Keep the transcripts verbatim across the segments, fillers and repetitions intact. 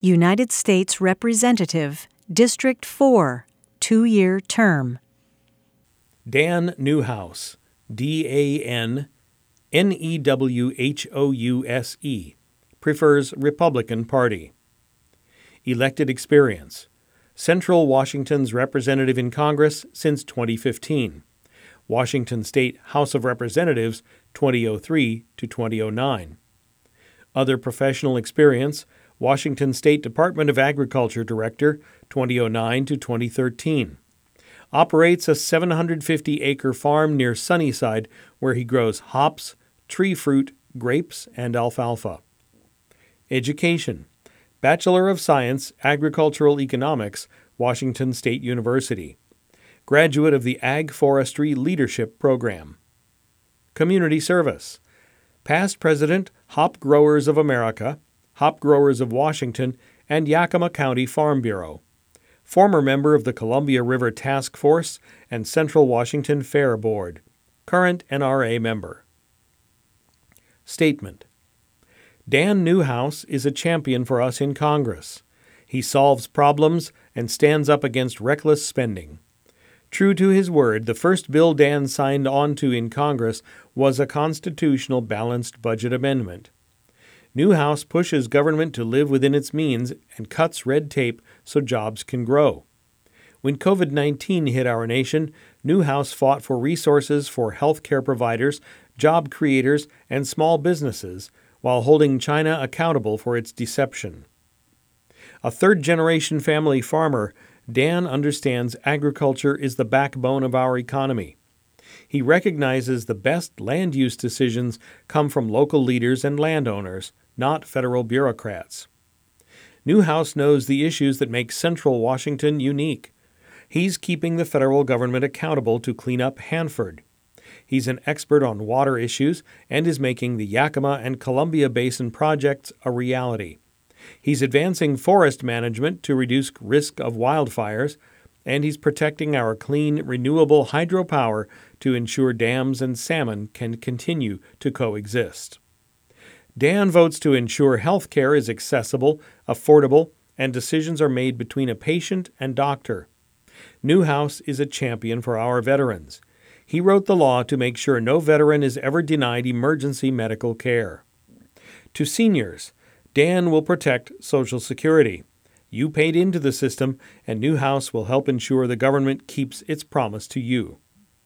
United States Representative, District four, two-year term. Dan Newhouse, D A N N E W H O U S E, prefers Republican Party. Elected experience: Central Washington's representative in Congress since twenty fifteen. Washington State House of Representatives twenty oh three to twenty oh nine. Other professional experience: Washington State Department of Agriculture Director twenty oh nine to twenty thirteen. Operates a seven hundred fifty acre farm near Sunnyside where he grows hops, tree fruit, grapes, and alfalfa. Education: Bachelor of Science, Agricultural Economics, Washington State University. Graduate of the Ag Forestry Leadership Program. Community service: Past President, Hop Growers of America, Hop Growers of Washington, and Yakima County Farm Bureau. Former member of the Columbia River Task Force and Central Washington Fair Board. Current N R A member. Statement: Dan Newhouse is a champion for us in Congress. He solves problems and stands up against reckless spending. True to his word, the first bill Dan signed onto in Congress was a constitutional balanced budget amendment. Newhouse pushes government to live within its means and cuts red tape so jobs can grow. When covid nineteen hit our nation, Newhouse fought for resources for health care providers, job creators, and small businesses, while holding China accountable for its deception. A third-generation family farmer, Dan understands agriculture is the backbone of our economy. He recognizes the best land use decisions come from local leaders and landowners, not federal bureaucrats. Newhouse knows the issues that make Central Washington unique. He's keeping the federal government accountable to clean up Hanford. He's an expert on water issues and is making the Yakima and Columbia Basin projects a reality. He's advancing forest management to reduce risk of wildfires, and he's protecting our clean, renewable hydropower to ensure dams and salmon can continue to coexist. Dan votes to ensure health care is accessible, affordable, and decisions are made between a patient and doctor. Newhouse is a champion for our veterans. He wrote the law to make sure no veteran is ever denied emergency medical care. To seniors, Dan will protect Social Security. You paid into the system, and Newhouse will help ensure the government keeps its promise to you.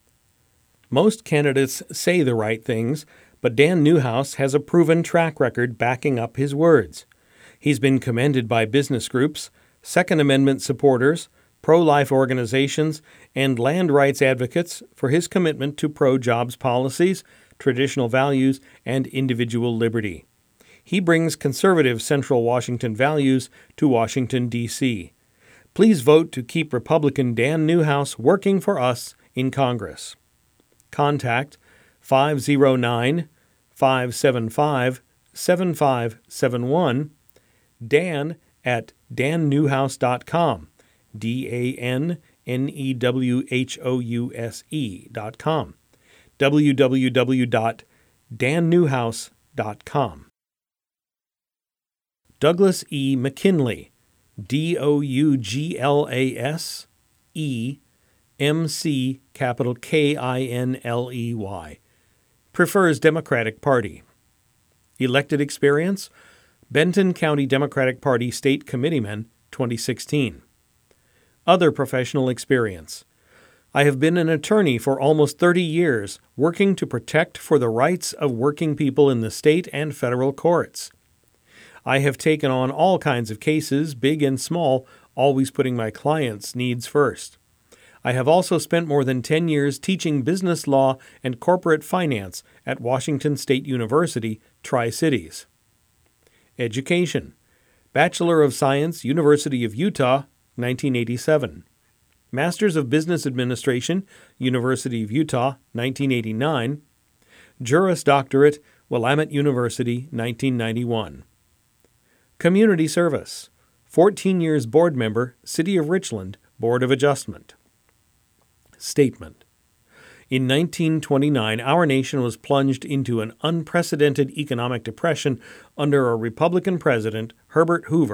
Most candidates say the right things, but Dan Newhouse has a proven track record backing up his words. He's been commended by business groups, Second Amendment supporters, pro-life organizations, and land rights advocates for his commitment to pro-jobs policies, traditional values, and individual liberty. He brings conservative Central Washington values to Washington, D C Please vote to keep Republican Dan Newhouse working for us in Congress. Contact five oh nine, five seven five, seven five seven one, Dan at dan newhouse dot com, D A N N E W H O U S E dot com, w w w dot dan newhouse dot com. Douglas E. McKinley, D O U G L A S E M C capital K I N L E Y. Prefers Democratic Party. Elected experience: Benton County Democratic Party State Committeeman, twenty sixteen. Other professional experience: I have been an attorney for almost thirty years, working to protect for the rights of working people in the state and federal courts. I have taken on all kinds of cases, big and small, always putting my clients' needs first. I have also spent more than ten years teaching business law and corporate finance at Washington State University, Tri-Cities. Education: Bachelor of Science, University of Utah, nineteen eighty-seven. Masters of Business Administration, University of Utah, nineteen eighty-nine. Juris Doctorate, Willamette University, nineteen ninety-one. Community service: fourteen years board member, City of Richland, Board of Adjustment. Statement: In nineteen twenty-nine, our nation was plunged into an unprecedented economic depression under a Republican president, Herbert Hoover,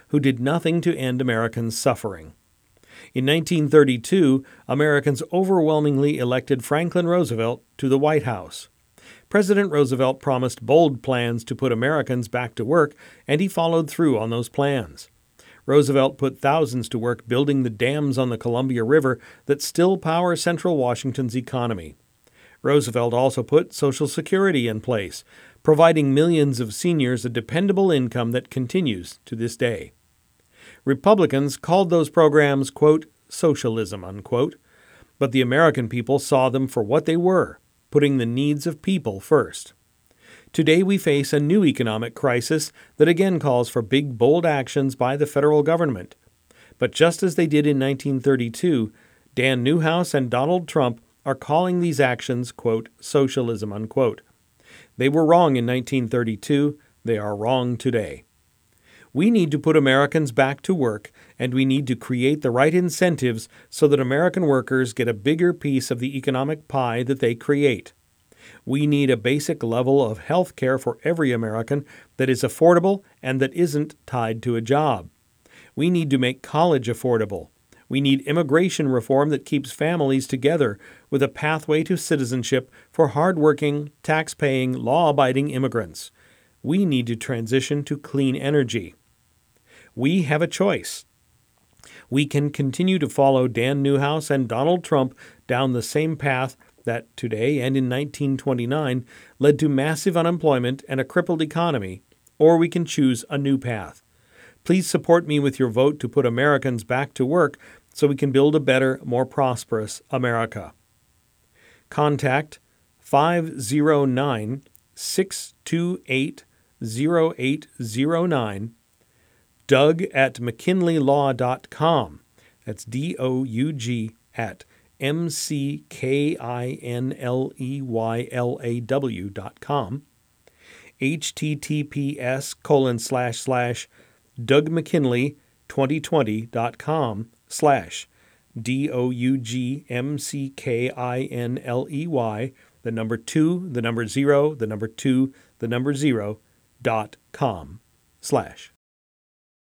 who did nothing to end Americans' suffering. In nineteen thirty-two, Americans overwhelmingly elected Franklin Roosevelt to the White House. President Roosevelt promised bold plans to put Americans back to work, and he followed through on those plans. Roosevelt put thousands to work building the dams on the Columbia River that still power central Washington's economy. Roosevelt also put Social Security in place, providing millions of seniors a dependable income that continues to this day. Republicans called those programs, quote, socialism, unquote, but the American people saw them for what they were, putting the needs of people first. Today we face a new economic crisis that again calls for big, bold actions by the federal government. But just as they did in nineteen thirty-two, Dan Newhouse and Donald Trump are calling these actions, quote, socialism, unquote. They were wrong in nineteen thirty-two. They are wrong today. We need to put Americans back to work, and we need to create the right incentives so that American workers get a bigger piece of the economic pie that they create. We need a basic level of health care for every American that is affordable and that isn't tied to a job. We need to make college affordable. We need immigration reform that keeps families together with a pathway to citizenship for hardworking, tax-paying, law-abiding immigrants. We need to transition to clean energy. We have a choice. We can continue to follow Dan Newhouse and Donald Trump down the same path that today and in nineteen twenty-nine led to massive unemployment and a crippled economy, or we can choose a new path. Please support me with your vote to put Americans back to work so we can build a better, more prosperous America. Contact five oh nine, six two eight, oh eight oh nine, Doug at mckinley law dot com. That's D O U G at M C K I N L E Y L A W dot com. H T T P S colon slash slash Doug McKinley twenty twenty dot com slash D O U G M C K I N L E Y, the number two, the number zero, the number two, the number zero, dot com slash.